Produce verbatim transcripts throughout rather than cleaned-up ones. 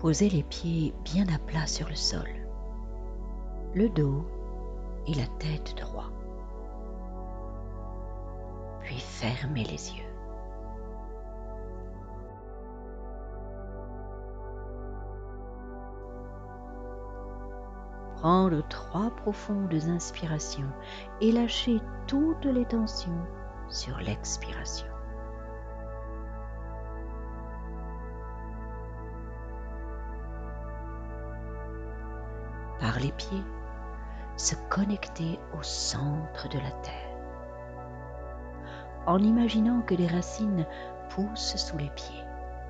Posez les pieds bien à plat sur le sol, le dos et la tête droits. Puis fermez les yeux. Prendre trois profondes inspirations et lâcher toutes les tensions sur l'expiration. Par les pieds, se connecter au centre de la terre, en imaginant que des racines poussent sous les pieds.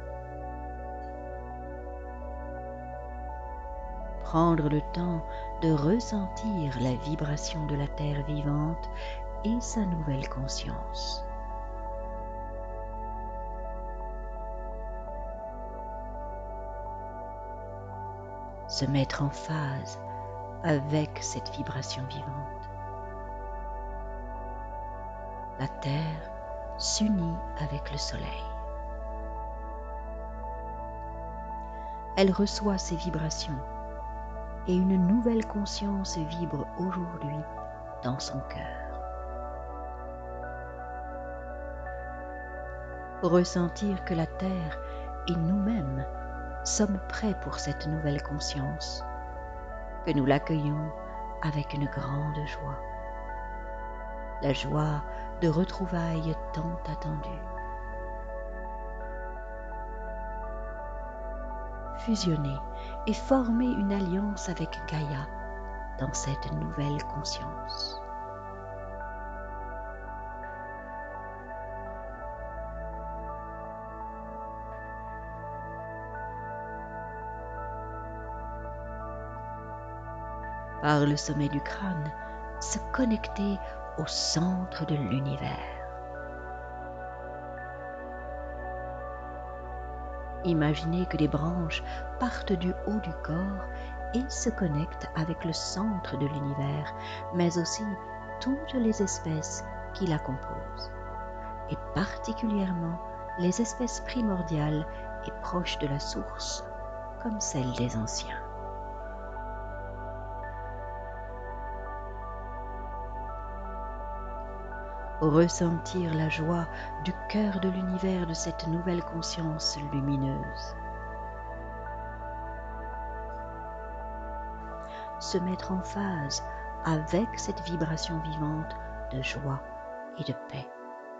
Prendre le temps de ressentir la vibration de la terre vivante et sa nouvelle conscience. Se mettre en phase avec cette vibration vivante. La terre s'unit avec le soleil. Elle reçoit ces vibrations et une nouvelle conscience vibre aujourd'hui dans son cœur. Ressentir que la terre et nous-mêmes sommes prêts pour cette nouvelle conscience, que nous l'accueillons avec une grande joie, la joie de retrouvailles tant attendues. Fusionner et former une alliance avec Gaïa dans cette nouvelle conscience. Par le sommet du crâne, se connecter au centre de l'univers. Imaginez que des branches partent du haut du corps et se connectent avec le centre de l'univers, mais aussi toutes les espèces qui la composent, et particulièrement les espèces primordiales et proches de la source, comme celles des anciens. Ressentir la joie du cœur de l'univers de cette nouvelle conscience lumineuse. Se mettre en phase avec cette vibration vivante de joie et de paix.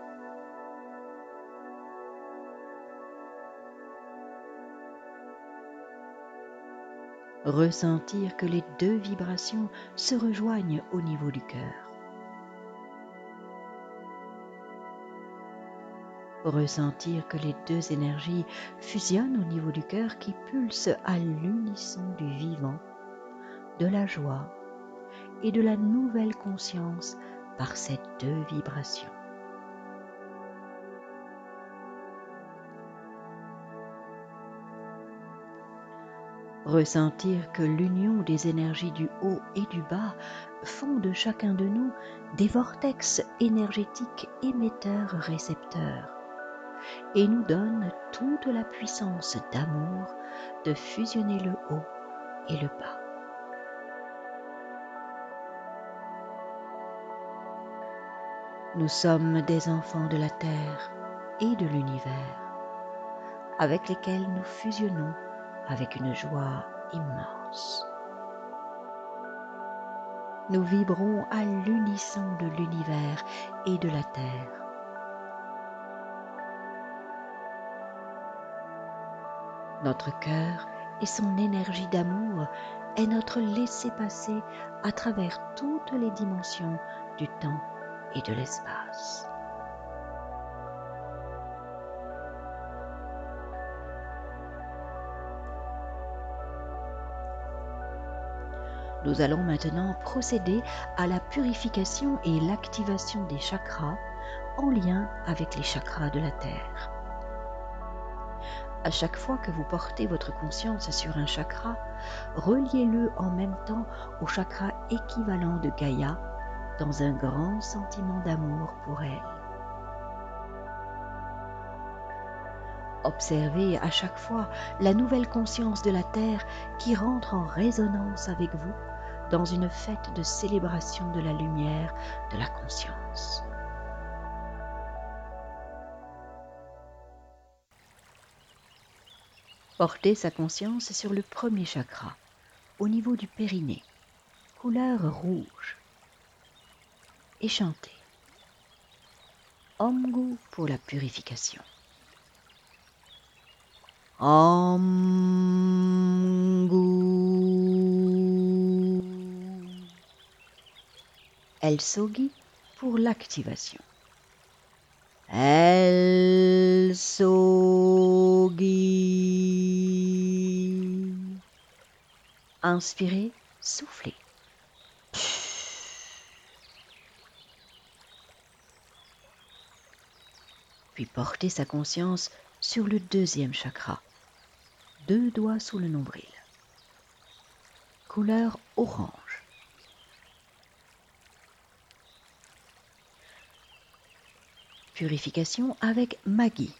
Ressentir que les deux vibrations se rejoignent au niveau du cœur. Ressentir que les deux énergies fusionnent au niveau du cœur qui pulse à l'unisson du vivant, de la joie et de la nouvelle conscience par ces deux vibrations. Ressentir que l'union des énergies du haut et du bas font de chacun de nous des vortex énergétiques émetteurs-récepteurs et nous donne toute la puissance d'amour de fusionner le haut et le bas. Nous sommes des enfants de la terre et de l'univers, avec lesquels nous fusionnons avec une joie immense. Nous vibrons à l'unisson de l'univers et de la terre. Notre cœur et son énergie d'amour est notre laissez-passer à travers toutes les dimensions du temps et de l'espace. Nous allons maintenant procéder à la purification et l'activation des chakras en lien avec les chakras de la Terre. À chaque fois que vous portez votre conscience sur un chakra, reliez-le en même temps au chakra équivalent de Gaïa dans un grand sentiment d'amour pour elle. Observez à chaque fois la nouvelle conscience de la Terre qui rentre en résonance avec vous dans une fête de célébration de la lumière de la conscience. Portez sa conscience sur le premier chakra, au niveau du périnée, couleur rouge, et chantez Om-gu pour la purification. Om-gu. El-Sogi pour l'activation. El-Sogi. Inspirez, soufflez. Puis portez sa conscience sur le deuxième chakra, deux doigts sous le nombril, couleur orange. Purification avec Magi.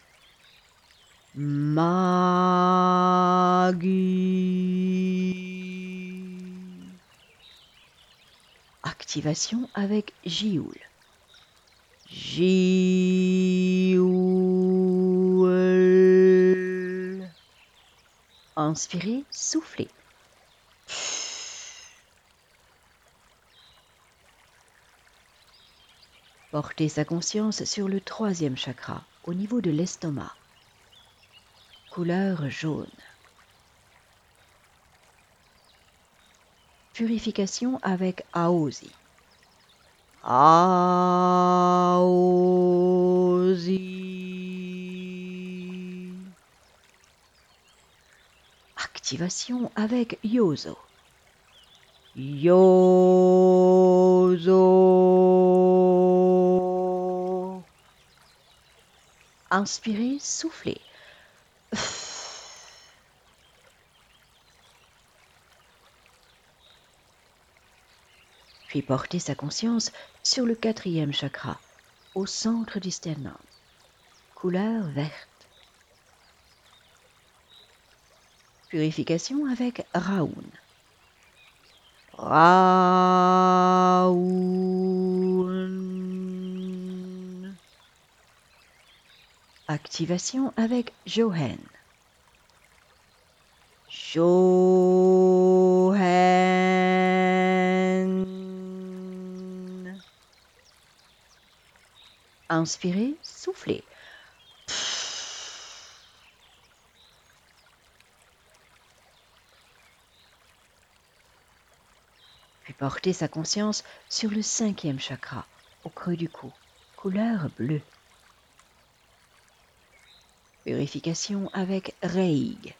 Magi. Activation avec Jioul. Jioul. Inspirez, soufflez. Portez sa conscience sur le troisième chakra, au niveau de l'estomac. Couleur jaune. Purification avec Aozi. Aozi. Activation avec Yozo. Yozo. Inspirez, soufflez. Puis portez sa conscience sur le quatrième chakra, au centre du sternum, couleur verte. Purification avec Raoun. Raoun. Activation avec Johen. Johen. Inspirez, soufflez. Puis portez sa conscience sur le cinquième chakra, au creux du cou, couleur bleue. Purification avec Reig.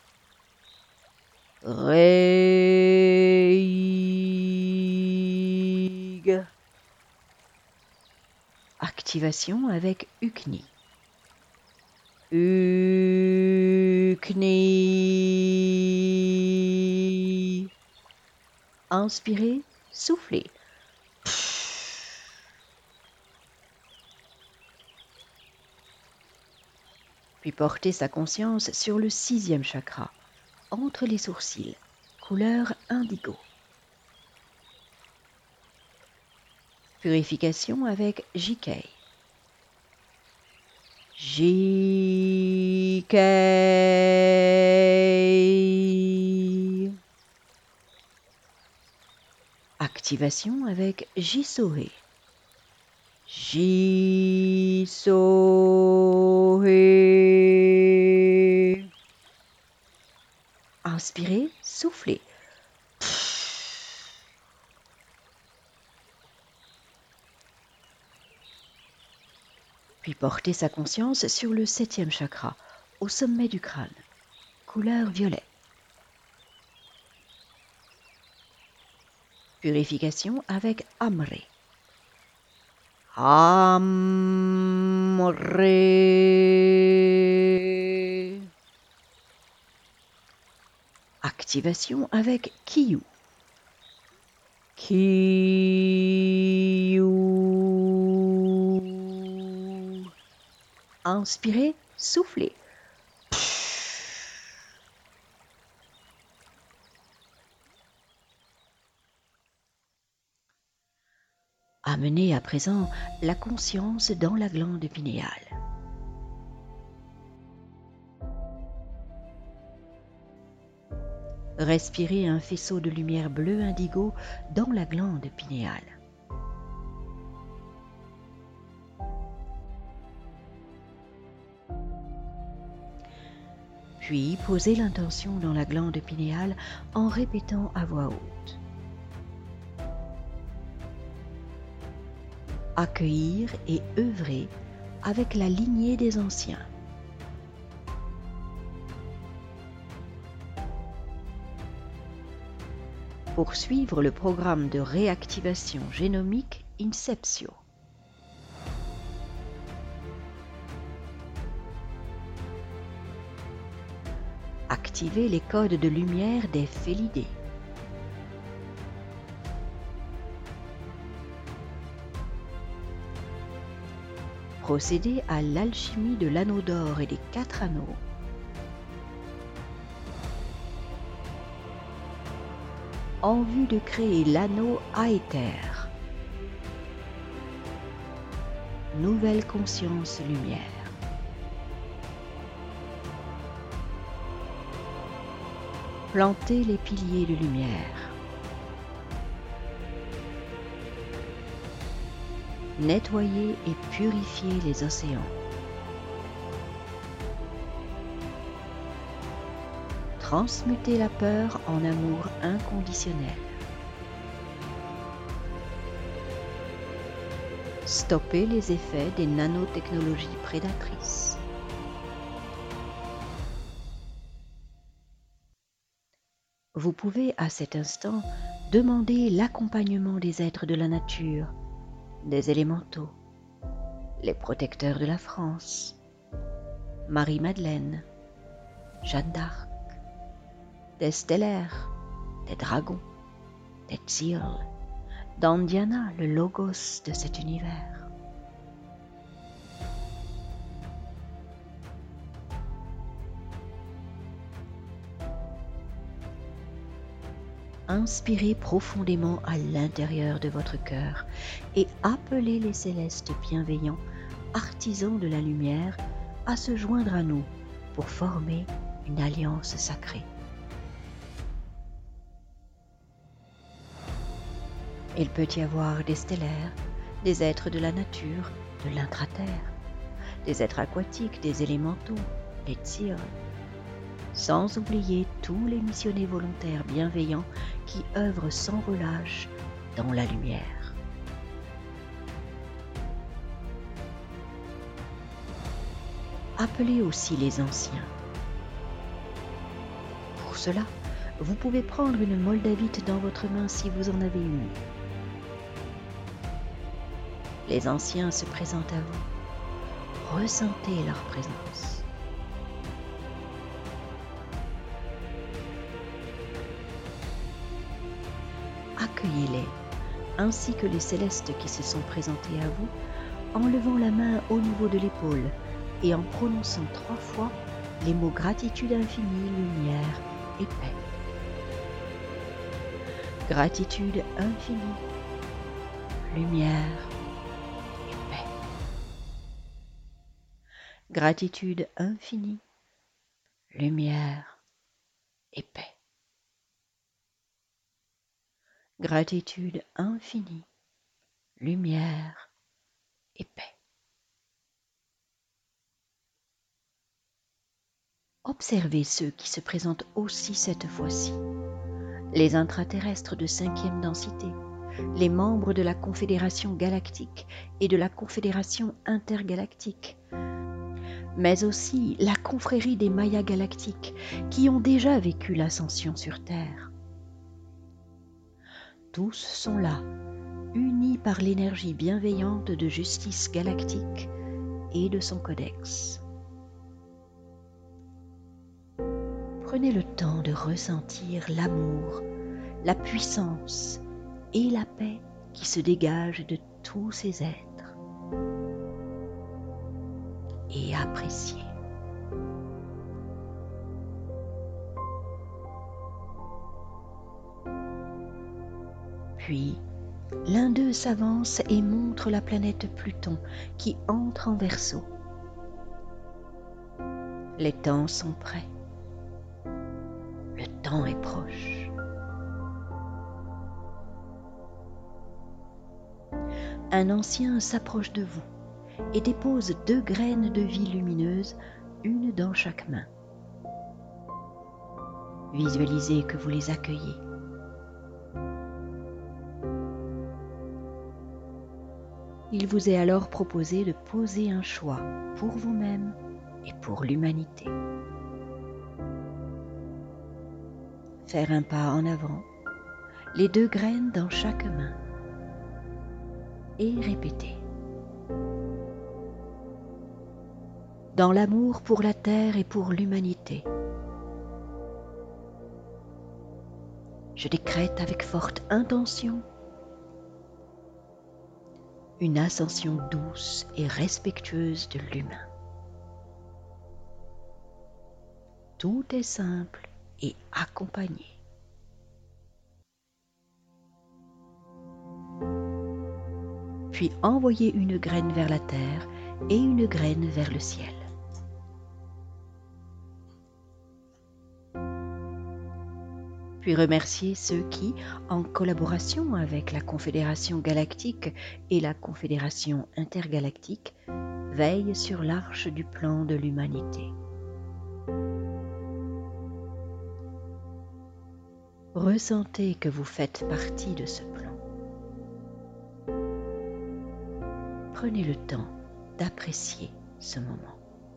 Reig. Activation avec Ukni. Ukni. Inspirez, soufflez. Puis portez sa conscience sur le sixième chakra, entre les sourcils, couleur indigo. Purification avec J K. J K. Activation avec Jisohe. Jisohe. Inspirez, soufflez. Puis portez sa conscience sur le septième chakra, au sommet du crâne, couleur violet. Purification avec Amré. Amré. Activation avec Kiyu. Kiyu. Inspirez, soufflez. Amenez à présent la conscience dans la glande pinéale. Respirez un faisceau de lumière bleue indigo dans la glande pinéale. Puis posez l'intention dans la glande pinéale en répétant à voix haute. Accueillir et œuvrer avec la lignée des anciens. Poursuivre le programme de réactivation génomique Inceptio. Activer les codes de lumière des Félidés. Procéder à l'alchimie de l'anneau d'or et des quatre anneaux. En vue de créer l'anneau Aether. Nouvelle conscience lumière. Planter les piliers de lumière. Nettoyer et purifier les océans. Transmuter la peur en amour inconditionnel. Stopper les effets des nanotechnologies prédatrices. Vous pouvez à cet instant demander l'accompagnement des êtres de la nature, des élémentaux, les protecteurs de la France, Marie-Madeleine, Jeanne d'Arc, des stellaires, des dragons, des Tsil, d'Andiana, le logos de cet univers. Inspirez profondément à l'intérieur de votre cœur et appelez les célestes bienveillants, artisans de la lumière, à se joindre à nous pour former une alliance sacrée. Il peut y avoir des stellaires, des êtres de la nature, de l'intraterre, des êtres aquatiques, des élémentaux, les Tsil, sans oublier tous les missionnés volontaires bienveillants qui œuvrent sans relâche dans la lumière. Appelez aussi les anciens. Pour cela, vous pouvez prendre une moldavite dans votre main si vous en avez une. Les anciens se présentent à vous. Ressentez leur présence. Accueillez-les, ainsi que les célestes qui se sont présentés à vous, en levant la main au niveau de l'épaule et en prononçant trois fois les mots gratitude infinie, lumière et paix. Gratitude infinie, lumière et paix. Gratitude infinie, lumière et paix. Gratitude infinie, lumière et paix. Observez ceux qui se présentent aussi cette fois-ci. Les intraterrestres de cinquième densité, les membres de la Confédération galactique et de la Confédération intergalactique, mais aussi la confrérie des Mayas galactiques qui ont déjà vécu l'ascension sur Terre. Tous sont là, unis par l'énergie bienveillante de justice galactique et de son codex. Prenez le temps de ressentir l'amour, la puissance et la paix qui se dégagent de tous ces êtres. Et appréciez. Puis, L'un d'eux s'avance et montre la planète Pluton qui entre en Verseau. Les temps sont prêts. Le temps est proche. Un ancien s'approche de vous et dépose deux graines de vie lumineuse, une dans chaque main. Visualisez que vous les accueillez. Il vous est alors proposé de poser un choix pour vous-même et pour l'humanité. Faire un pas en avant, les deux graines dans chaque main, et répéter. Dans l'amour pour la terre et pour l'humanité, je décrète avec forte intention une ascension douce et respectueuse de l'humain. Tout est simple et accompagné. Puis envoyez une graine vers la terre et une graine vers le ciel. Puis remerciez ceux qui, en collaboration avec la Confédération galactique et la Confédération intergalactique, veillent sur l'arche du plan de l'humanité. Ressentez que vous faites partie de ce plan. Prenez le temps d'apprécier ce moment.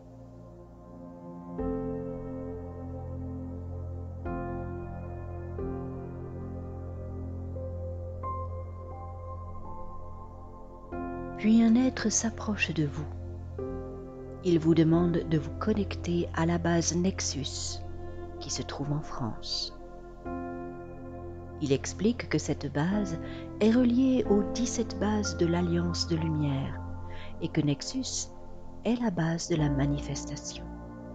Puis un être s'approche de vous. Il vous demande de vous connecter à la base Nexus qui se trouve en France. Il explique que cette base est reliée aux dix-sept bases de l'Alliance de Lumière et que Nexus est la base de la manifestation.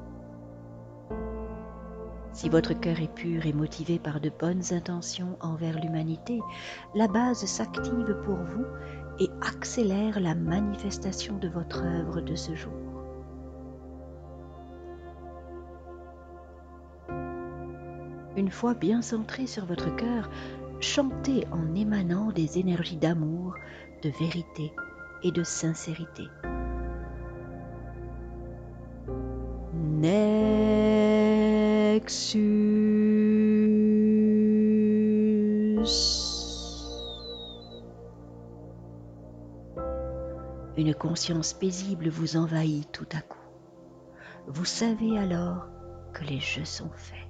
Si votre cœur est pur et motivé par de bonnes intentions envers l'humanité, la base s'active pour vous et accélère la manifestation de votre œuvre de ce jour. Une fois bien centré sur votre cœur, chantez en émanant des énergies d'amour, de vérité et de sincérité. Nexus. Une conscience paisible vous envahit tout à coup. Vous savez alors que les jeux sont faits.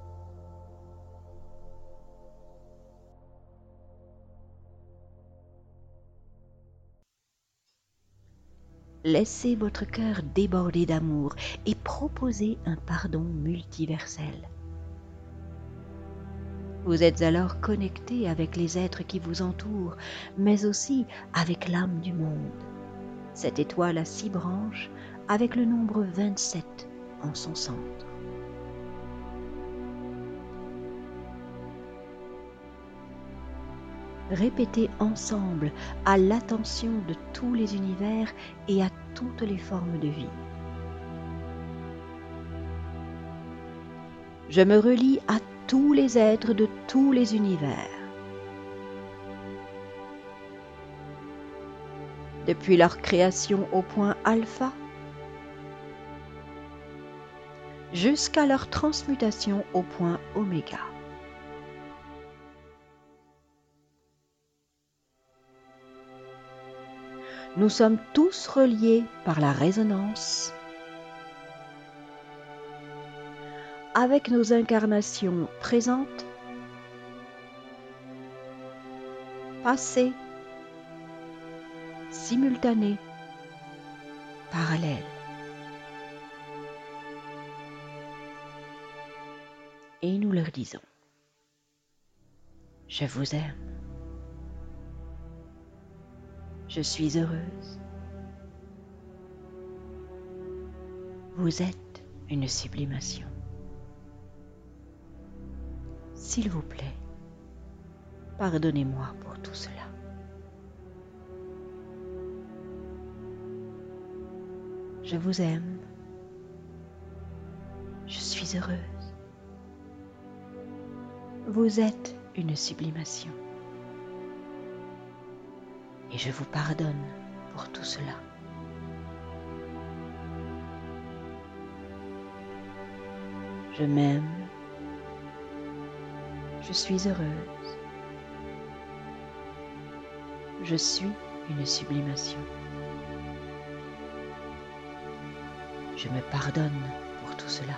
Laissez votre cœur déborder d'amour et proposez un pardon multiversel. Vous êtes alors connecté avec les êtres qui vous entourent, mais aussi avec l'âme du monde. Cette étoile a six branches avec le nombre vingt-sept en son centre. Répétez ensemble à l'attention de tous les univers et à toutes les formes de vie. Je me relie à tous les êtres de tous les univers. Depuis leur création au point alpha, jusqu'à leur transmutation au point oméga. Nous sommes tous reliés par la résonance avec nos incarnations présentes, passées, simultanées, parallèles. Et nous leur disons: je vous aime. Je suis heureuse. Vous êtes une sublimation. S'il vous plaît, pardonnez-moi pour tout cela. Je vous aime. Je suis heureuse. Vous êtes une sublimation. Et je vous pardonne pour tout cela. Je m'aime. Je suis heureuse. Je suis une sublimation. Je me pardonne pour tout cela.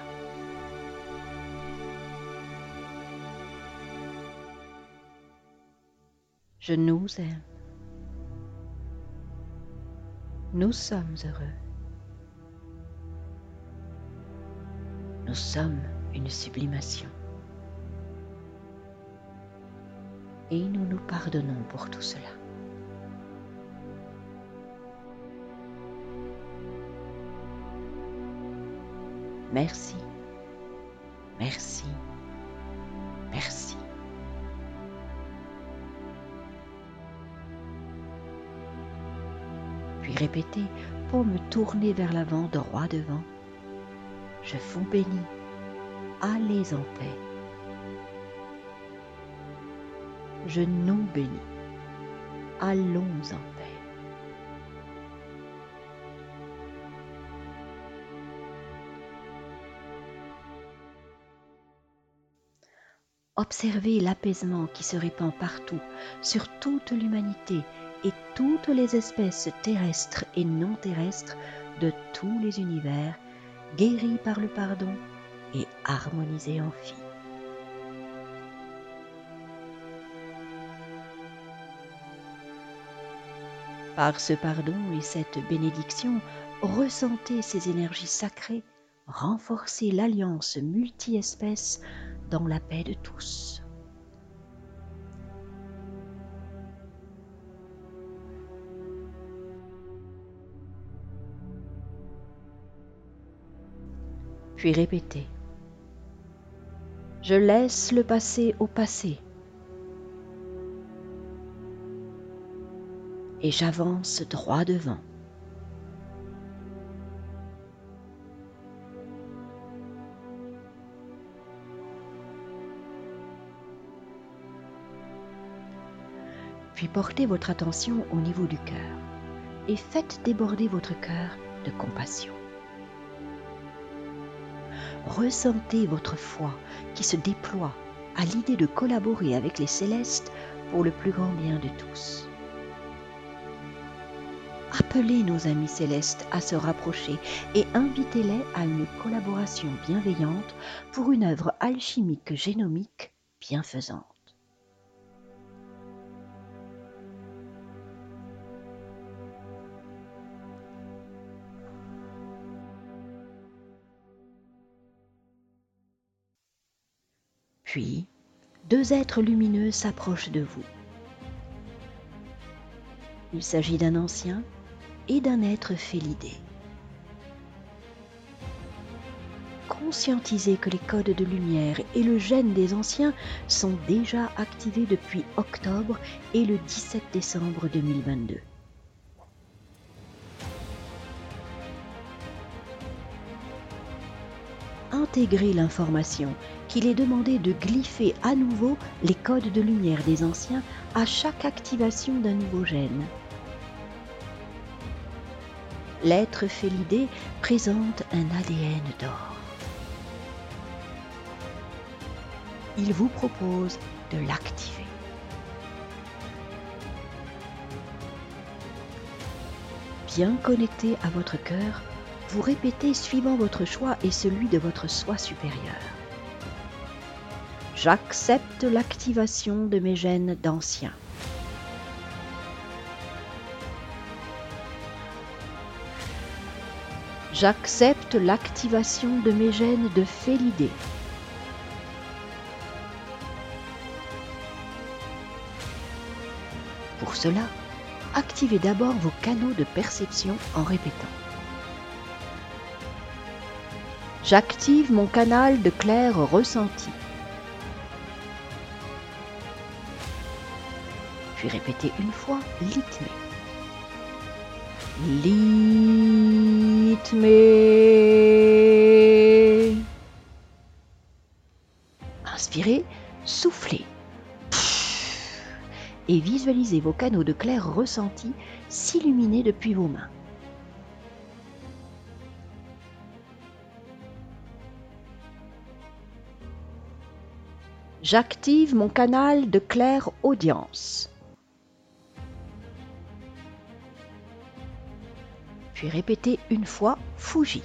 Je nous aime. Nous sommes heureux. Nous sommes une sublimation. Et nous nous pardonnons pour tout cela. Merci, merci, merci. Puis répétez, pour me tourner vers l'avant, droit devant. Je vous bénis, allez en paix. Je nous bénis, allons en paix. Observez l'apaisement qui se répand partout, sur toute l'humanité et toutes les espèces terrestres et non terrestres de tous les univers, guéris par le pardon et harmonisés en filles. Par ce pardon et cette bénédiction, ressentez ces énergies sacrées, renforcez l'alliance multi-espèces dans la paix de tous. Puis répétez. Je laisse le passé au passé. Et j'avance droit devant. Puis portez votre attention au niveau du cœur et faites déborder votre cœur de compassion. Ressentez votre foi qui se déploie à l'idée de collaborer avec les célestes pour le plus grand bien de tous. Appelez nos amis célestes à se rapprocher et invitez-les à une collaboration bienveillante pour une œuvre alchimique génomique bienfaisante. Puis, deux êtres lumineux s'approchent de vous. Il s'agit d'un ancien et d'un être félidé. Conscientisez que les codes de lumière et le gène des anciens sont déjà activés depuis octobre et le dix-sept décembre deux mille vingt-deux. Intégrez l'information qu'il est demandé de glypher à nouveau les codes de lumière des anciens à chaque activation d'un nouveau gène. L'être félidé présente un A D N d'or. Il vous propose de l'activer. Bien connecté à votre cœur, vous répétez suivant votre choix et celui de votre soi supérieur. J'accepte l'activation de mes gènes d'anciens. J'accepte l'activation de mes gènes de félidé. Pour cela, activez d'abord vos canaux de perception en répétant. J'active mon canal de clair ressenti. Puis répétez une fois, rythmé. Li rythmé. Inspirez, soufflez. Et visualisez vos canaux de clair ressenti s'illuminer depuis vos mains. J'active mon canal de clair audience. Puis répétez une fois Fuji.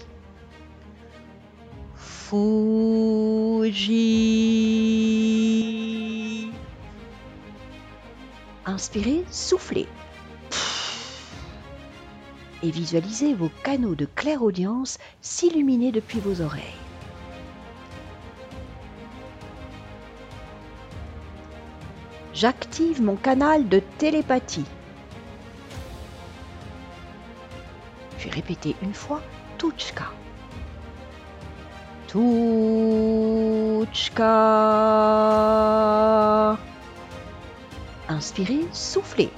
Fuji. Inspirez, soufflez. Et visualisez vos canaux de clairaudience s'illuminer depuis vos oreilles. J'active mon canal de télépathie. Puis répétez une fois Tuchka. Tuchka. Inspirez, soufflez.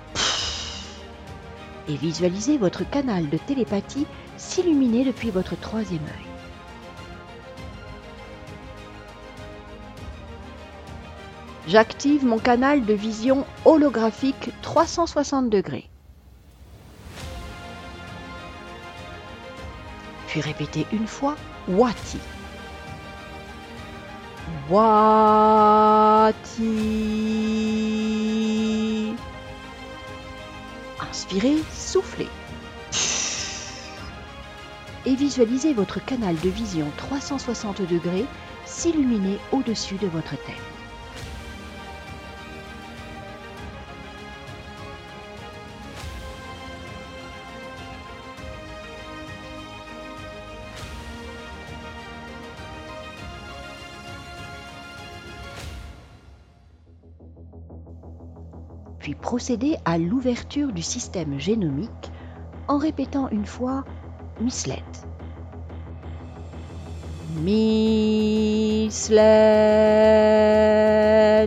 Et visualisez votre canal de télépathie s'illuminer depuis votre troisième œil. J'active mon canal de vision holographique trois cent soixante degrés. Puis répétez une fois Wati. Wati. Inspirez, soufflez. Et visualisez votre canal de vision trois cent soixante degrés s'illuminer au-dessus de votre tête. Puis procédez à l'ouverture du système génomique en répétant une fois Mislet. Mislet.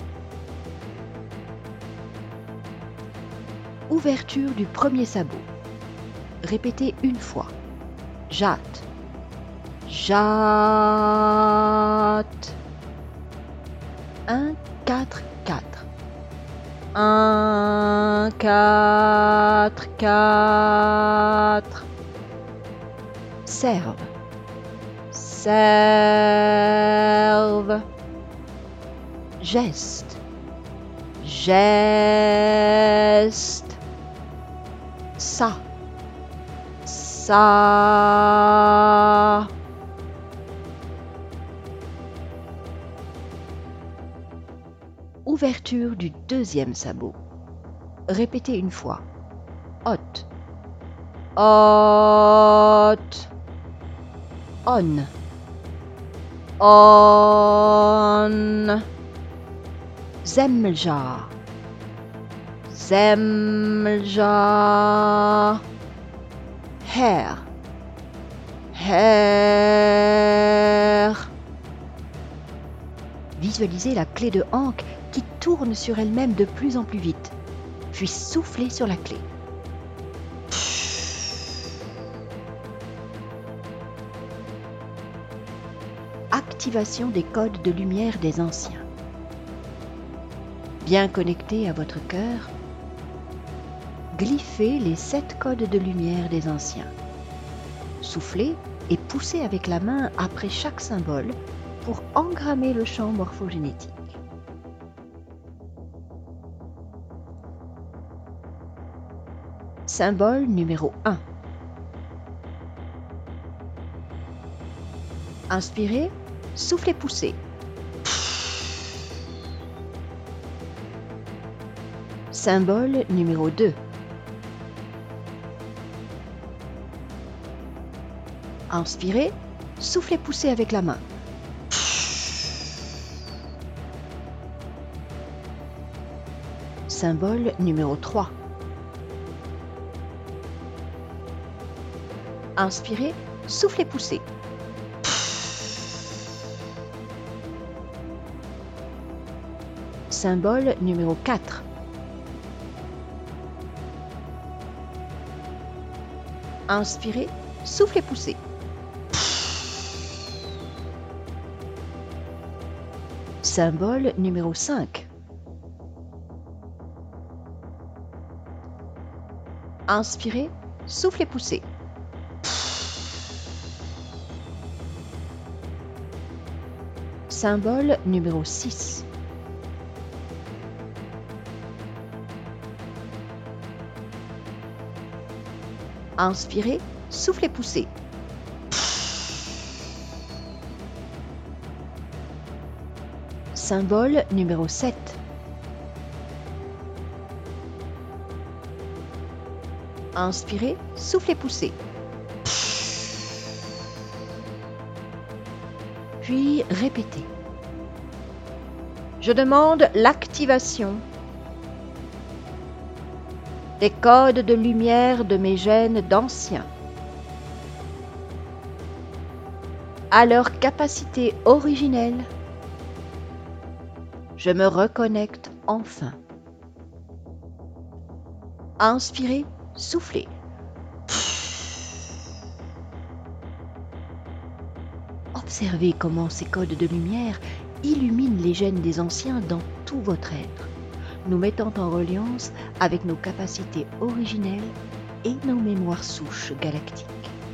Ouverture du premier sabot. Répétez une fois. Jat. Jat. un, quatre, quatre. un, quatre, quatre. Serve. Serve. Geste. Geste. Ça. Ça. Ouverture du deuxième sabot. Répétez une fois. Hot. Hot. On. On. Zemlja. Zemlja. Hair. Hair. Visualisez la clé de Ankh qui tourne sur elle-même de plus en plus vite, puis soufflez sur la clé. Activation des codes de lumière des anciens. Bien connecté à votre cœur, glyphez les sept codes de lumière des anciens. Soufflez et poussez avec la main après chaque symbole pour engrammer le champ morphogénétique. Symbole numéro un. Inspirez, soufflez, poussez. Symbole numéro deux. Inspirez, soufflez, poussez avec la main. Symbole numéro trois. Inspirez, soufflez, poussez. Symbole numéro quatre. Inspirez, soufflez, poussez. Symbole numéro cinq. Inspirez, soufflez, poussez. Symbole numéro six. Inspirez, soufflez, poussez. Symbole numéro sept. Inspirez, soufflez, poussez. Puis répétez. Je demande l'activation des codes de lumière de mes gènes d'anciens à leur capacité originelle. Je me reconnecte enfin. Inspirez, soufflez. Observez comment ces codes de lumière illuminent les gènes des anciens dans tout votre être, nous mettant en reliance avec nos capacités originelles et nos mémoires souches galactiques.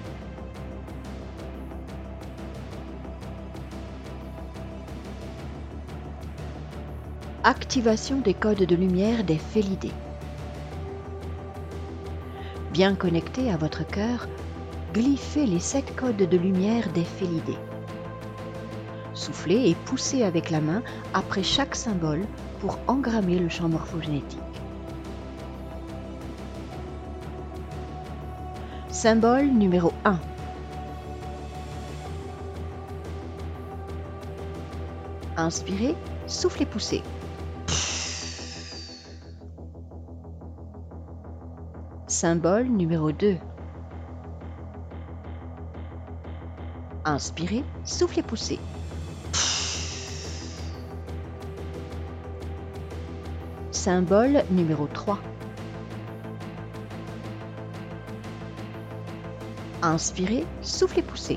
Activation des codes de lumière des Félidés. Bien connecté à votre cœur, glyphez les sept codes de lumière des Félidés. Soufflez et poussez avec la main après chaque symbole pour engrammer le champ morphogénétique. Symbole numéro un. Inspirez, soufflez, poussez. Symbole numéro deux. Inspirez, soufflez, poussez. Symbole numéro trois. Inspirez, soufflez, poussez.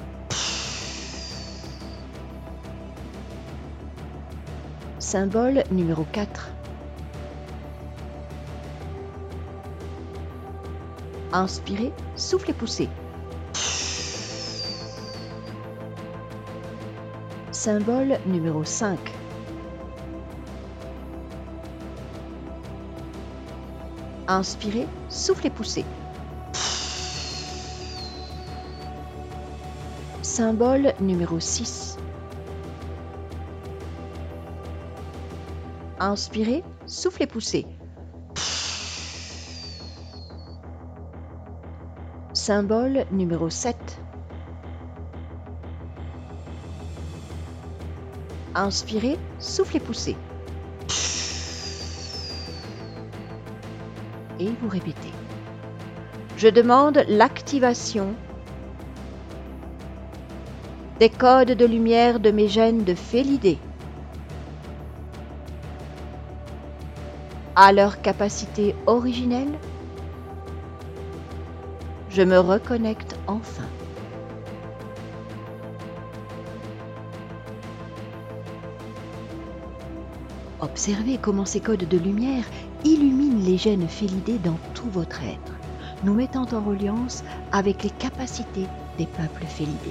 Symbole numéro quatre. Inspirez, soufflez, poussez. Symbole numéro cinq. Inspirez, soufflez, poussez. Symbole numéro six. Inspirez, soufflez, poussez. Symbole numéro sept. Inspirez, soufflez, poussez. Et vous répétez. Je demande l'activation des codes de lumière de mes gènes de Félidés à leur capacité originelle. Je me reconnecte enfin. Observez comment ces codes de lumière illuminent les gènes Félidés dans tout votre être, nous mettant en reliance avec les capacités des peuples Félidés.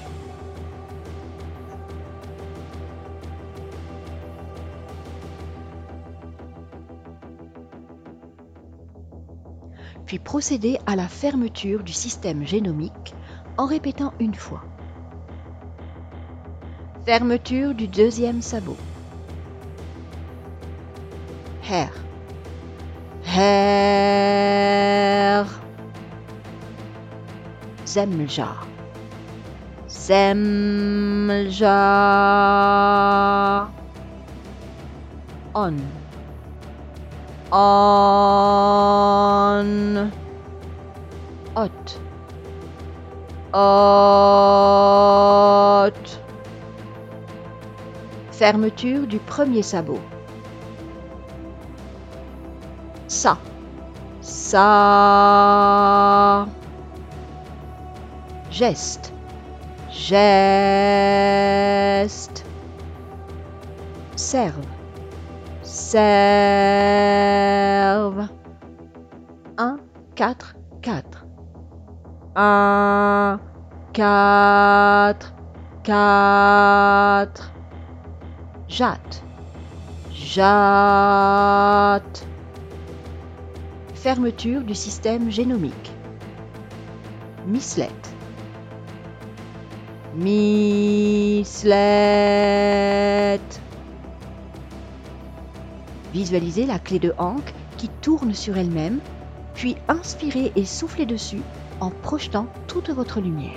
Puis procédez à la fermeture du système génomique en répétant une fois. Fermeture du deuxième sabot. Her. Her. Zemlja. Zemlja. On. On. Ot. Ot. Fermeture du premier sabot. Sa. Sa. geste, geste, serve, serve, un, quatre, quatre, un, quatre, quatre, jatte, jatte, fermeture du système génomique, mislette, mislette. Visualisez la clé de Hank qui tourne sur elle-même, puis inspirez et soufflez dessus en projetant toute votre lumière.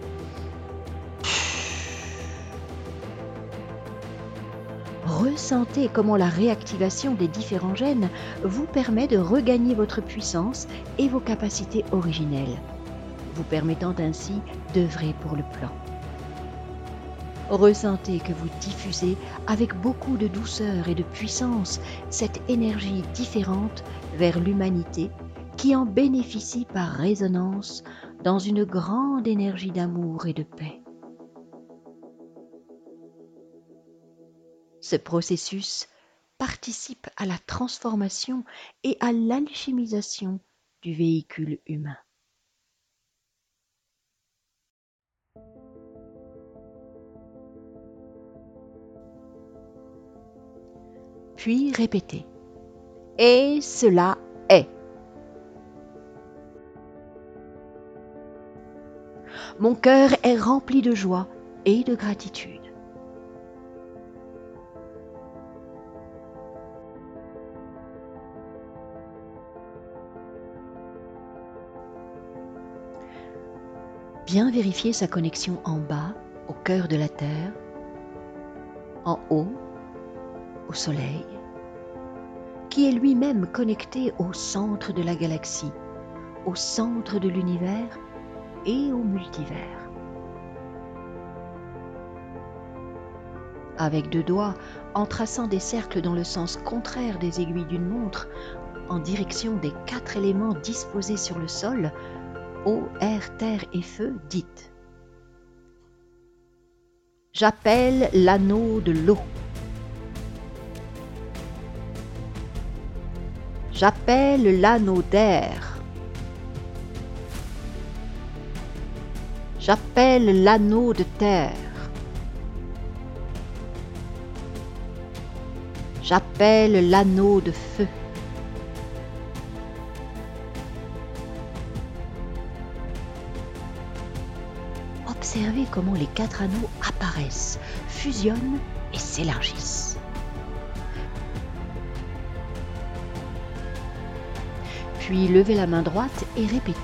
Ressentez comment la réactivation des différents gènes vous permet de regagner votre puissance et vos capacités originelles, vous permettant ainsi d'œuvrer pour le plan. Ressentez que vous diffusez avec beaucoup de douceur et de puissance cette énergie différente vers l'humanité qui en bénéficie par résonance dans une grande énergie d'amour et de paix. Ce processus participe à la transformation et à l'alchimisation du véhicule humain. Puis répétez. Et cela est. Mon cœur est rempli de joie et de gratitude. Bien vérifier sa connexion en bas, au cœur de la Terre, en haut, au Soleil, qui est lui-même connecté au centre de la galaxie, au centre de l'univers et au multivers. Avec deux doigts, en traçant des cercles dans le sens contraire des aiguilles d'une montre, en direction des quatre éléments disposés sur le sol, eau, air, terre et feu, dites. J'appelle l'anneau de l'eau. J'appelle l'anneau d'air. J'appelle l'anneau de terre. J'appelle l'anneau de feu. Observez comment les quatre anneaux apparaissent, fusionnent et s'élargissent. Puis levez la main droite et répétez.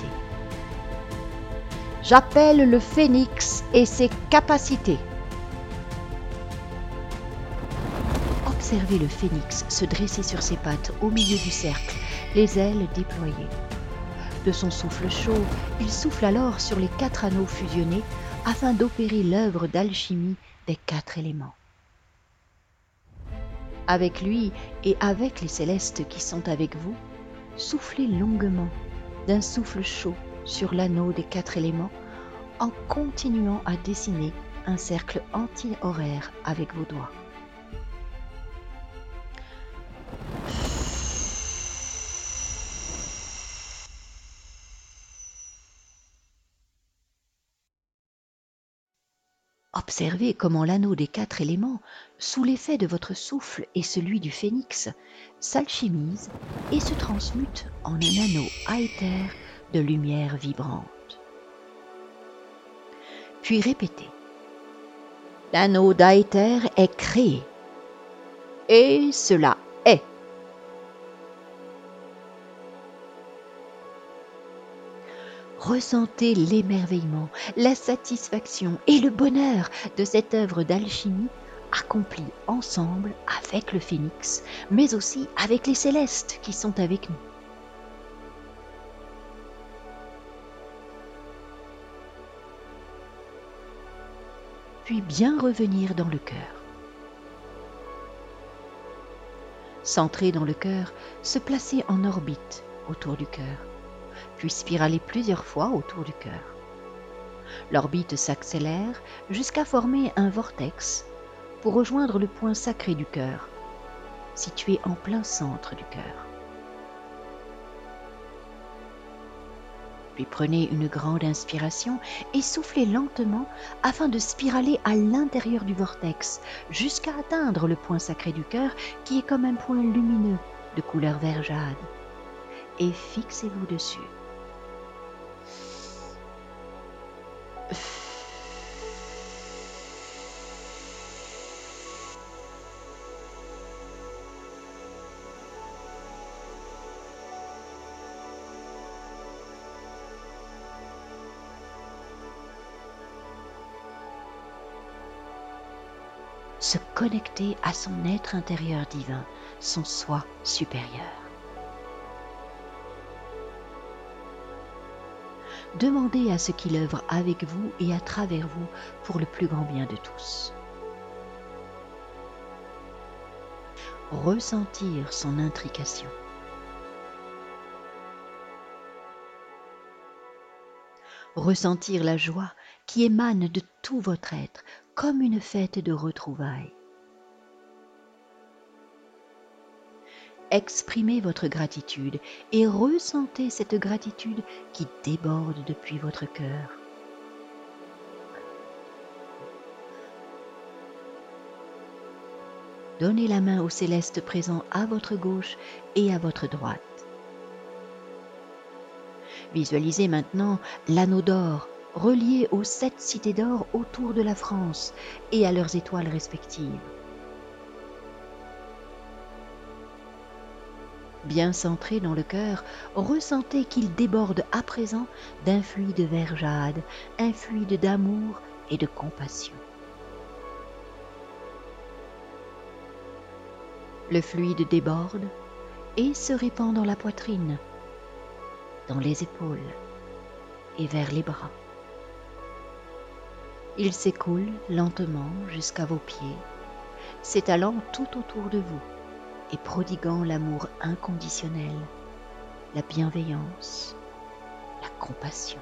J'appelle le phénix et ses capacités. Observez le phénix se dresser sur ses pattes au milieu du cercle, les ailes déployées. De son souffle chaud, il souffle alors sur les quatre anneaux fusionnés afin d'opérer l'œuvre d'alchimie des quatre éléments. Avec lui et avec les célestes qui sont avec vous, soufflez longuement d'un souffle chaud sur l'anneau des quatre éléments en continuant à dessiner un cercle anti-horaire avec vos doigts. Observez comment l'anneau des quatre éléments, sous l'effet de votre souffle et celui du phénix, s'alchimise et se transmute en un anneau aéther de lumière vibrante. Puis répétez. L'anneau d'aéther est créé. Et cela est. Ressentez l'émerveillement, la satisfaction et le bonheur de cette œuvre d'alchimie accomplie ensemble avec le phénix, mais aussi avec les célestes qui sont avec nous. Puis bien revenir dans le cœur. Centrer dans le cœur, se placer en orbite autour du cœur, puis spiraler plusieurs fois autour du cœur. L'orbite s'accélère jusqu'à former un vortex pour rejoindre le point sacré du cœur, situé en plein centre du cœur. Puis prenez une grande inspiration et soufflez lentement afin de spiraler à l'intérieur du vortex jusqu'à atteindre le point sacré du cœur qui est comme un point lumineux de couleur vert jade. Et fixez-vous dessus. Se connecter à son être intérieur divin, son soi supérieur. Demandez à ce qu'il œuvre avec vous et à travers vous pour le plus grand bien de tous. Ressentir son intrication. Ressentir la joie qui émane de tout votre être, comme une fête de retrouvailles. Exprimez votre gratitude et ressentez cette gratitude qui déborde depuis votre cœur. Donnez la main au céleste présent à votre gauche et à votre droite. Visualisez maintenant l'anneau d'or relié aux sept cités d'or autour de la France et à leurs étoiles respectives. Bien centré dans le cœur, ressentez qu'il déborde à présent d'un fluide vert jade, un fluide d'amour et de compassion. Le fluide déborde et se répand dans la poitrine, dans les épaules et vers les bras. Il s'écoule lentement jusqu'à vos pieds, s'étalant tout autour de vous et prodiguant l'amour inconditionnel, la bienveillance, la compassion.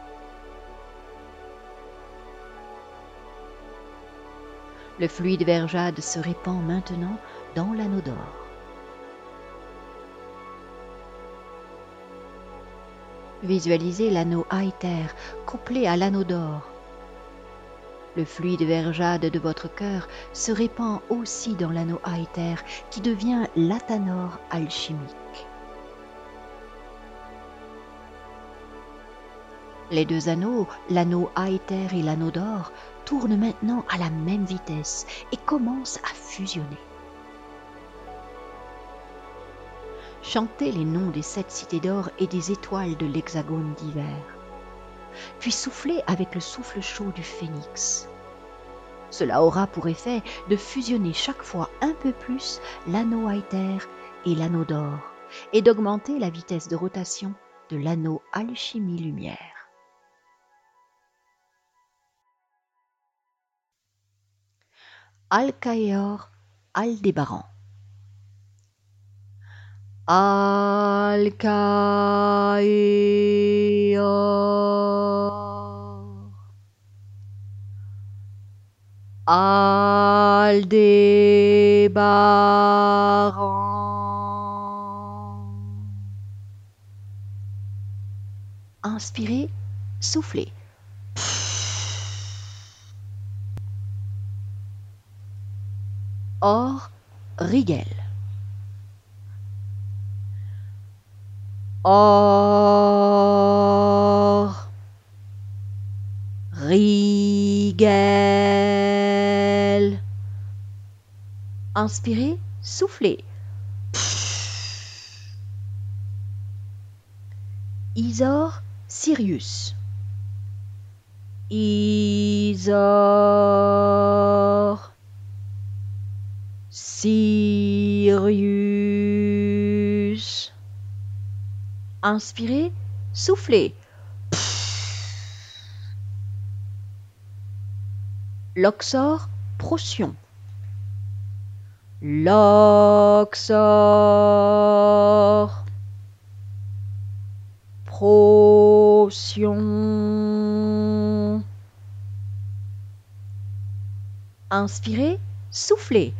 Le fluide vert jade se répand maintenant dans l'anneau d'or. Visualisez l'anneau Aether couplé à l'anneau d'or. Le fluide vert jade de votre cœur se répand aussi dans l'anneau Aether qui devient l'athanor alchimique. Les deux anneaux, l'anneau Aether et l'anneau d'or, tournent maintenant à la même vitesse et commencent à fusionner. Chantez les noms des sept cités d'or et des étoiles de l'hexagone d'hiver. Puis soufflez avec le souffle chaud du phénix. Cela aura pour effet de fusionner chaque fois un peu plus l'anneau Aether et l'anneau d'or et d'augmenter la vitesse de rotation de l'anneau alchimie lumière. Alcaeor Aldébaran. Alcaeor Aldébaran. Inspirez, soufflez. Or, Rigel. Or, Rigel. Inspirez, soufflez. Isor, Sirius. Isor, Sirius. Inspirez, soufflez. Loxor, Procyon. Loxor, Procyon. Inspirez, soufflez.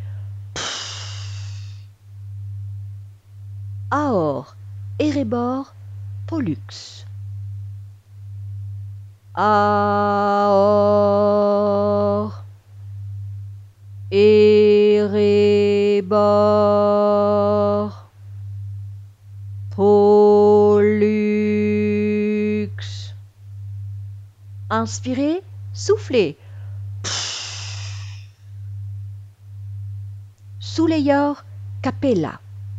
Aor, Erebor, Pollux. Aor, Erebor, Pollux. Inspirez, soufflez. Souleyor, Capella.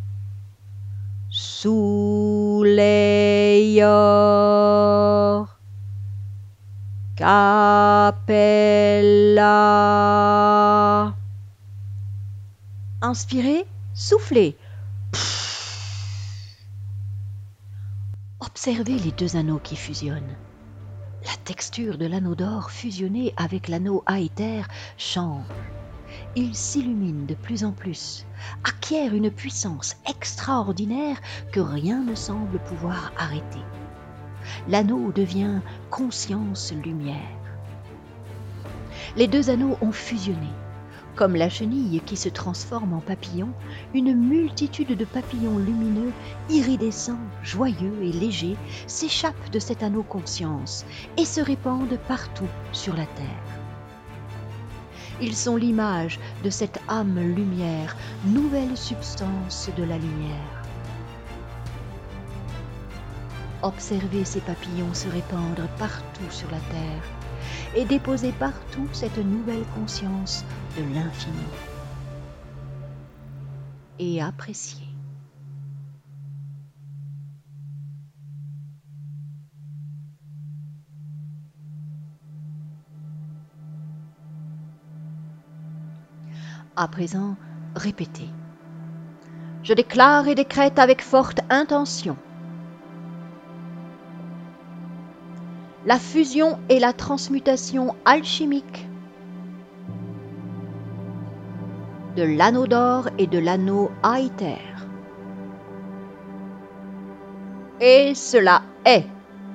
Souleyor, Capella. Inspirez, soufflez. Observez les deux anneaux qui fusionnent. La texture de l'anneau d'or fusionné avec l'anneau aéther change. Il s'illumine de plus en plus, acquiert une puissance extraordinaire que rien ne semble pouvoir arrêter. L'anneau devient conscience-lumière. Les deux anneaux ont fusionné. Comme la chenille qui se transforme en papillon, une multitude de papillons lumineux, iridescents, joyeux et légers s'échappent de cet anneau conscience et se répandent partout sur la terre. Ils sont l'image de cette âme lumière, nouvelle substance de la lumière. Observez ces papillons se répandre partout sur la terre et déposer partout cette nouvelle conscience de l'infini. Et appréciez. À présent, répétez. Je déclare et décrète avec forte intention la fusion et la transmutation alchimique de l'anneau d'or et de l'anneau aéther. Et cela est.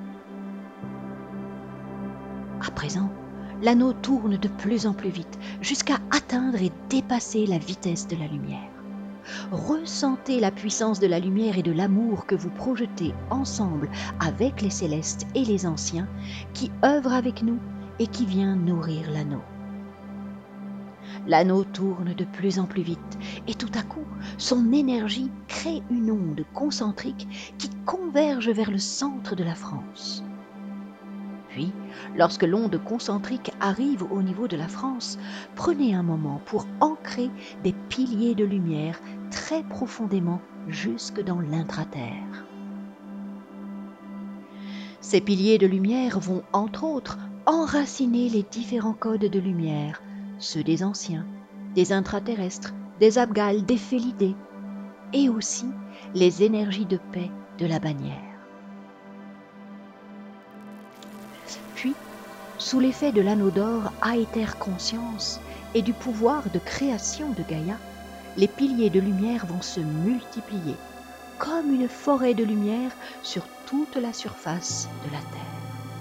À présent, l'anneau tourne de plus en plus vite jusqu'à atteindre et dépasser la vitesse de la lumière. Ressentez la puissance de la lumière et de l'amour que vous projetez ensemble avec les célestes et les anciens qui œuvrent avec nous et qui vient nourrir l'anneau. L'anneau tourne de plus en plus vite et tout à coup, son énergie crée une onde concentrique qui converge vers le centre de la France. Puis, lorsque l'onde concentrique arrive au niveau de la France, prenez un moment pour ancrer des piliers de lumière très profondément jusque dans l'intraterre. Ces piliers de lumière vont, entre autres, enraciner les différents codes de lumière, ceux des anciens, des intraterrestres, des abgals, des félidés, et aussi les énergies de paix de la bannière. Puis, sous l'effet de l'anneau d'or aéther conscience et du pouvoir de création de Gaïa, les piliers de lumière vont se multiplier, comme une forêt de lumière sur toute la surface de la Terre.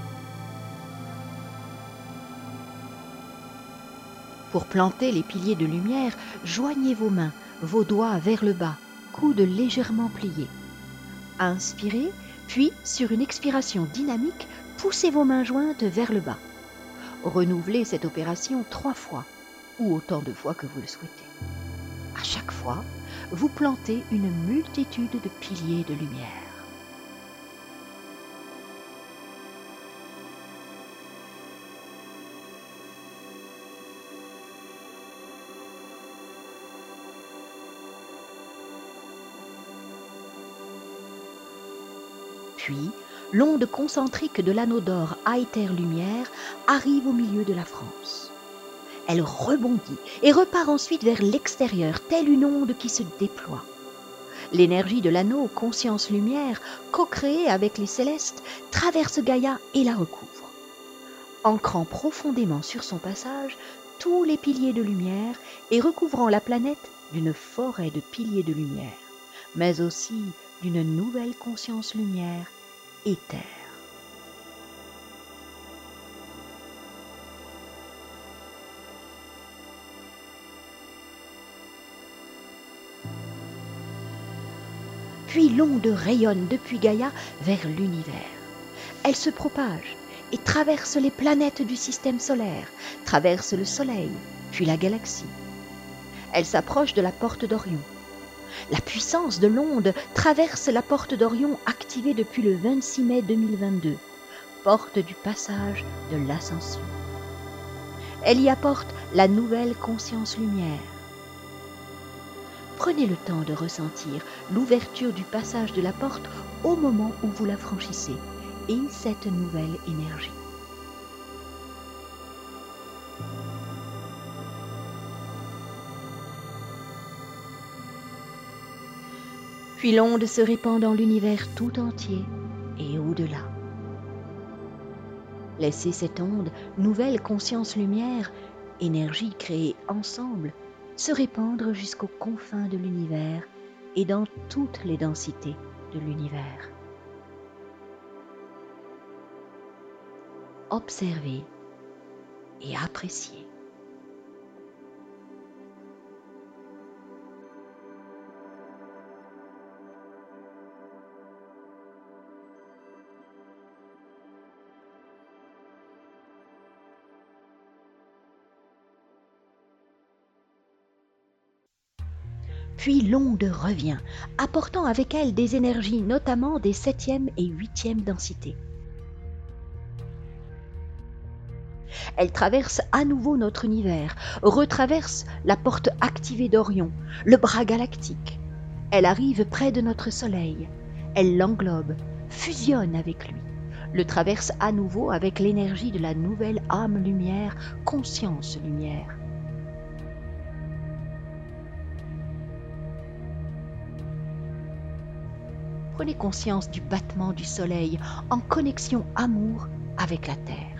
Pour planter les piliers de lumière, joignez vos mains, vos doigts vers le bas, coudes légèrement pliés. Inspirez, puis sur une expiration dynamique, poussez vos mains jointes vers le bas. Renouvelez cette opération trois fois, ou autant de fois que vous le souhaitez. À chaque fois, vous plantez une multitude de piliers de lumière. Puis, l'onde concentrique de l'anneau d'or aéther lumière arrive au milieu de la France. Elle rebondit et repart ensuite vers l'extérieur, telle une onde qui se déploie. L'énergie de l'anneau conscience-lumière, co-créée avec les célestes, traverse Gaïa et la recouvre, ancrant profondément sur son passage tous les piliers de lumière et recouvrant la planète d'une forêt de piliers de lumière, mais aussi d'une nouvelle conscience-lumière éthère. Puis l'onde rayonne depuis Gaïa vers l'univers. Elle se propage et traverse les planètes du système solaire, traverse le Soleil, puis la galaxie. Elle s'approche de la porte d'Orion. La puissance de l'onde traverse la porte d'Orion activée depuis le vingt-six mai deux mille vingt-deux, porte du passage de l'ascension. Elle y apporte la nouvelle conscience lumière. Prenez le temps de ressentir l'ouverture du passage de la porte au moment où vous la franchissez et cette nouvelle énergie. Puis l'onde se répand dans l'univers tout entier et au-delà. Laissez cette onde, nouvelle conscience lumière, énergie créée ensemble, se répandre jusqu'aux confins de l'univers et dans toutes les densités de l'univers. Observez et appréciez. Puis l'onde revient, apportant avec elle des énergies, notamment des septième et huitième densités. Elle traverse à nouveau notre univers, retraverse la porte activée d'Orion, le bras galactique. Elle arrive près de notre Soleil, elle l'englobe, fusionne avec lui, le traverse à nouveau avec l'énergie de la nouvelle âme lumière, conscience lumière. Prenez conscience du battement du Soleil en connexion amour avec la Terre.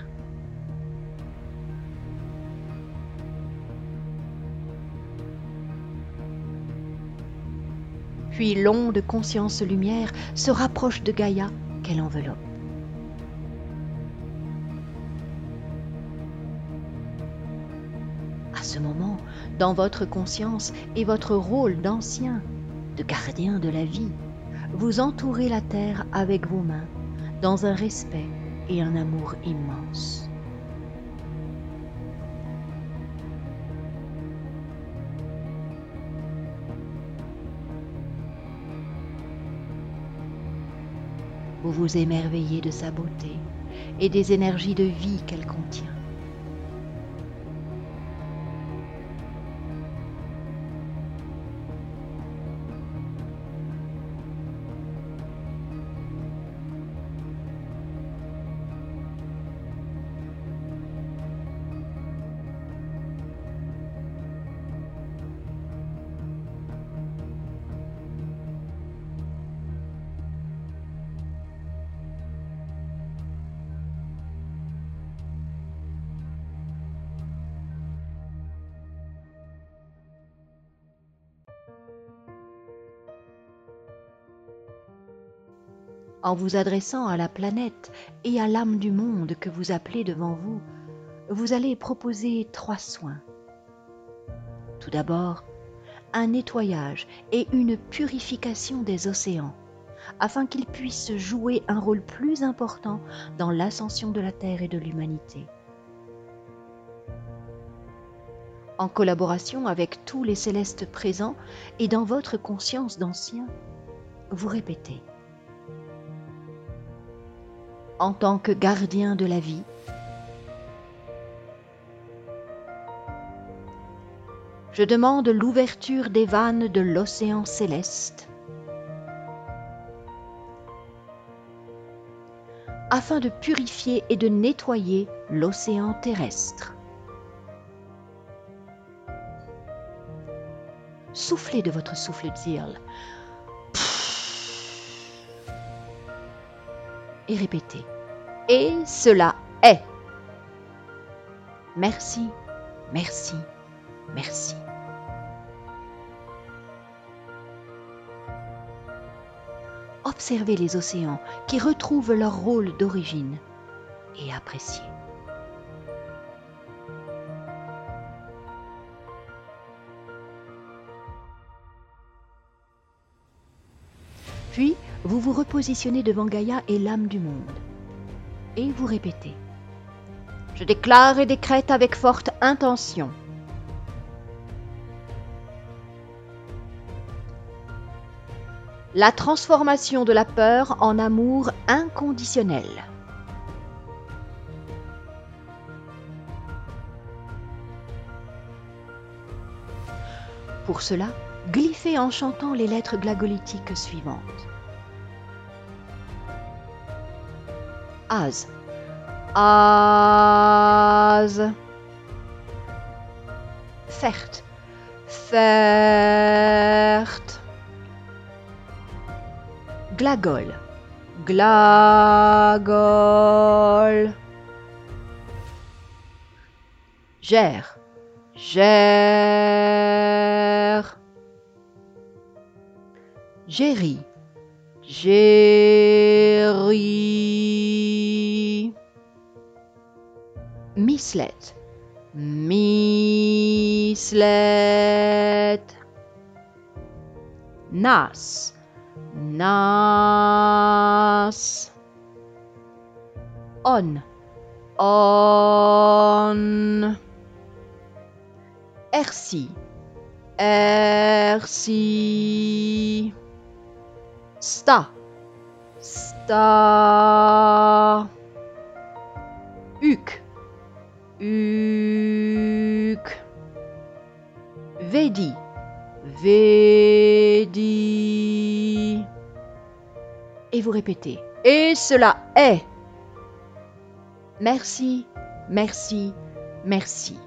Puis l'onde conscience lumière se rapproche de Gaïa qu'elle enveloppe. À ce moment, dans votre conscience et votre rôle d'ancien, de gardien de la vie, vous entourez la Terre avec vos mains, dans un respect et un amour immense. Vous vous émerveillez de sa beauté et des énergies de vie qu'elle contient. En vous adressant à la planète et à l'âme du monde que vous appelez devant vous, vous allez proposer trois soins. Tout d'abord, un nettoyage et une purification des océans, afin qu'ils puissent jouer un rôle plus important dans l'ascension de la Terre et de l'humanité. En collaboration avec tous les célestes présents et dans votre conscience d'ancien, vous répétez: en tant que gardien de la vie, je demande l'ouverture des vannes de l'océan céleste afin de purifier et de nettoyer l'océan terrestre. Soufflez de votre souffle Dzirl et répétez: et cela est. Merci, merci, merci. Observez les océans qui retrouvent leur rôle d'origine et appréciez. Puis, vous vous repositionnez devant Gaïa et l'âme du monde. Et vous répétez. Je déclare et décrète avec forte intention. La transformation de la peur en amour inconditionnel. Pour cela, glyphez en chantant les lettres glagolitiques suivantes. Az. Az. Fert. Fert. Glagol. Glagol. Gère. Gère. Géri. Géri. Mislet. Mislet. Nas. Nas. On. On. Ersi. Ersi. Sta. Sta. Uk. Uk. Vedi. Vedi. Et vous répétez. Et cela est. Merci, merci, merci.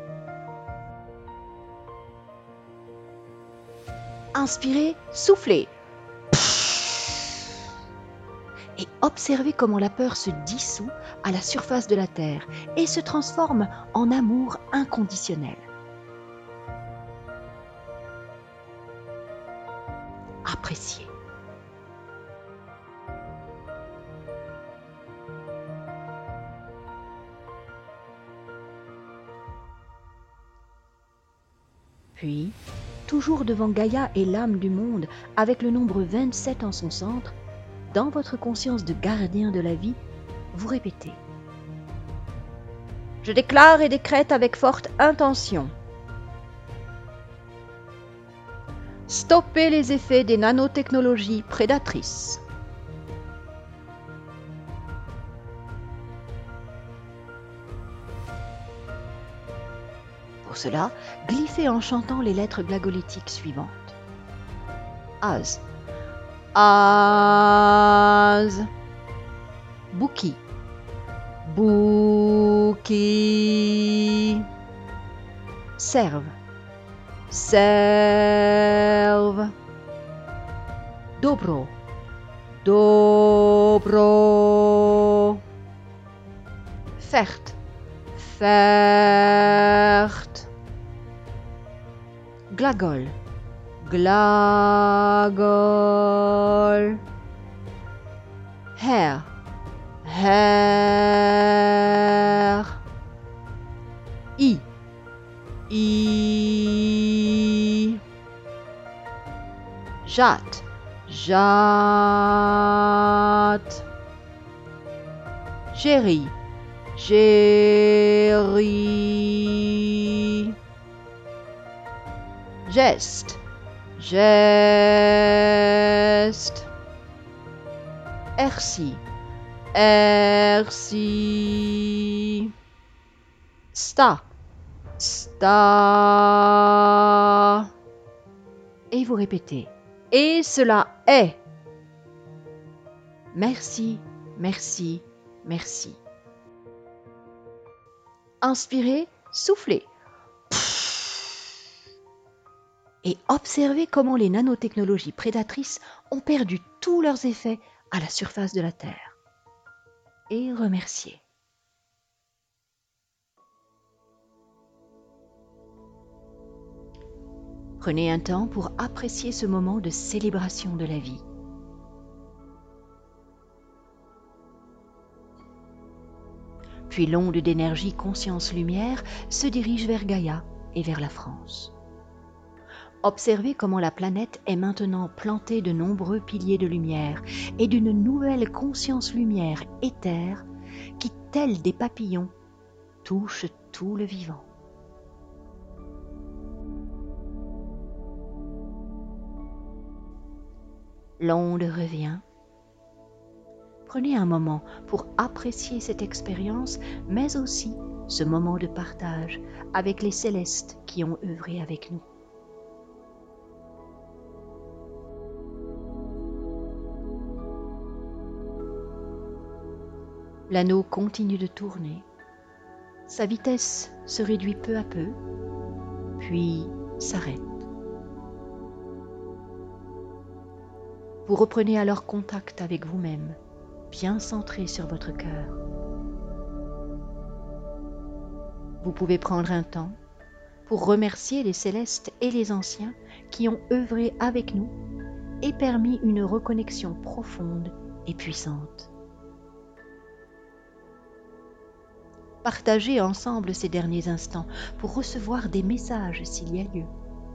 Inspirez, soufflez. Et observez comment la peur se dissout à la surface de la terre et se transforme en amour inconditionnel. Appréciez. Puis, toujours devant Gaïa et l'âme du monde, avec le nombre vingt-sept en son centre, dans votre conscience de gardien de la vie, vous répétez. Je déclare et décrète avec forte intention. Stopper les effets des nanotechnologies prédatrices. Pour cela, glyphez en chantant les lettres glagolitiques suivantes. Az. Az. Bouki. Bouki. Serve. Serve. Dobro. Dobro. Fert. Fert. Glagol. Glagol. Her. Her. I. I. Jat. Jat. Géri. Géri. Geste. Geste. Ersi. Ersi. Sta. Sta. Et vous répétez. Et cela est. Merci, merci, merci. Inspirez, soufflez. Et observez comment les nanotechnologies prédatrices ont perdu tous leurs effets à la surface de la Terre. Et remerciez. Prenez un temps pour apprécier ce moment de célébration de la vie. Puis l'onde d'énergie conscience-lumière se dirige vers Gaïa et vers la France. Observez comment la planète est maintenant plantée de nombreux piliers de lumière et d'une nouvelle conscience lumière éthère qui, tels des papillons, touche tout le vivant. L'onde revient. Prenez un moment pour apprécier cette expérience, mais aussi ce moment de partage avec les célestes qui ont œuvré avec nous. L'anneau continue de tourner. Sa vitesse se réduit peu à peu, puis s'arrête. Vous reprenez alors contact avec vous-même, bien centré sur votre cœur. Vous pouvez prendre un temps pour remercier les célestes et les anciens qui ont œuvré avec nous et permis une reconnexion profonde et puissante. Partagez ensemble ces derniers instants pour recevoir des messages s'il y a lieu.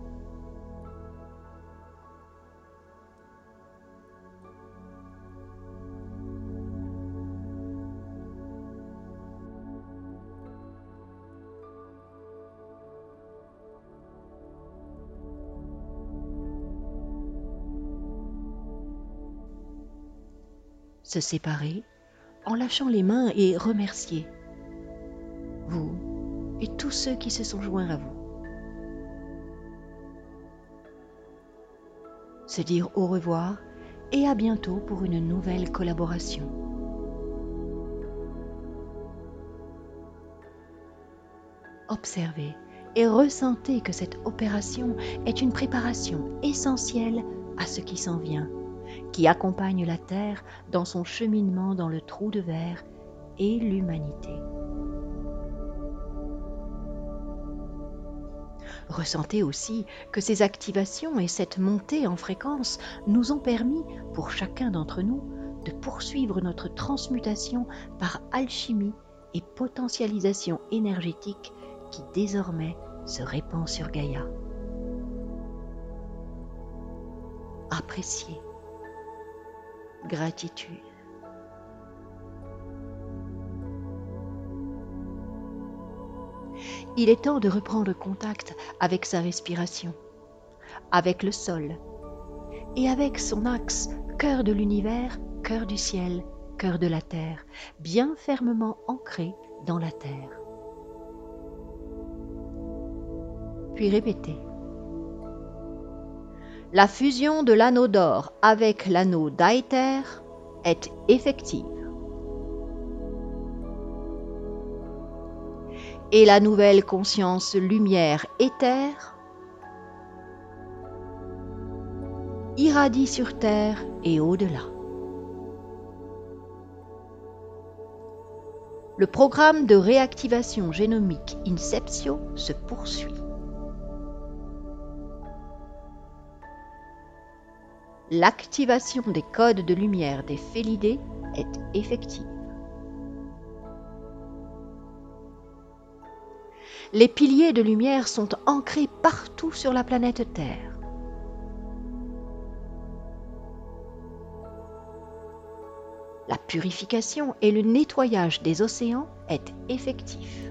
Se séparer en lâchant les mains et remercier vous et tous ceux qui se sont joints à vous. Se dire au revoir et à bientôt pour une nouvelle collaboration. Observez et ressentez que cette opération est une préparation essentielle à ce qui s'en vient, qui accompagne la Terre dans son cheminement dans le trou de verre et l'humanité. Ressentez aussi que ces activations et cette montée en fréquence nous ont permis, pour chacun d'entre nous, de poursuivre notre transmutation par alchimie et potentialisation énergétique qui désormais se répand sur Gaïa. Appréciez. Gratitude. Il est temps de reprendre contact avec sa respiration, avec le sol et avec son axe cœur de l'univers, cœur du ciel, cœur de la terre, bien fermement ancré dans la terre. Puis répétez. La fusion de l'anneau d'or avec l'anneau d'Aether est effective. Et la nouvelle conscience lumière éther irradie sur terre et au-delà. Le programme de réactivation génomique Inceptio se poursuit. L'activation des codes de lumière des Félidés est effective. Les piliers de lumière sont ancrés partout sur la planète Terre. La purification et le nettoyage des océans est effectif.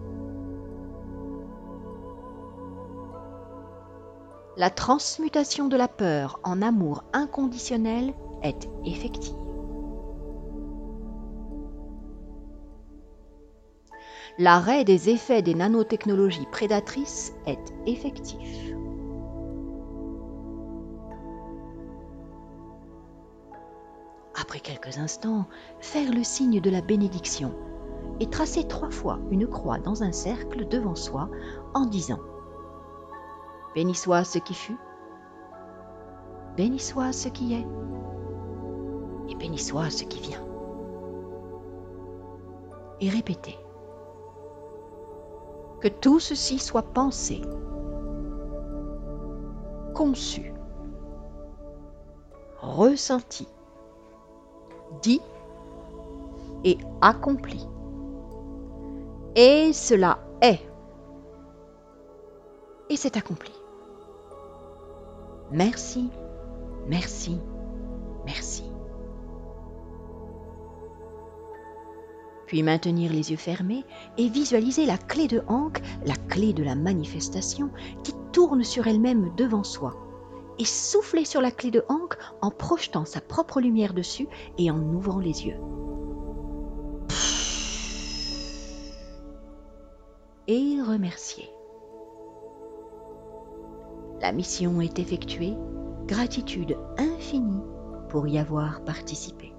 La transmutation de la peur en amour inconditionnel est effective. L'arrêt des effets des nanotechnologies prédatrices est effectif. Après quelques instants, faire le signe de la bénédiction et tracer trois fois une croix dans un cercle devant soi en disant « Béni soit ce qui fut, béni soit ce qui est, et béni soit ce qui vient. » Et répétez. Que tout ceci soit pensé, conçu, ressenti, dit et accompli. Et cela est. Et c'est accompli. Merci, merci, merci. Puis maintenir les yeux fermés et visualiser la clé de Ankh, la clé de la manifestation, qui tourne sur elle-même devant soi. Et souffler sur la clé de Ankh en projetant sa propre lumière dessus et en ouvrant les yeux. Et remercier. La mission est effectuée, gratitude infinie pour y avoir participé.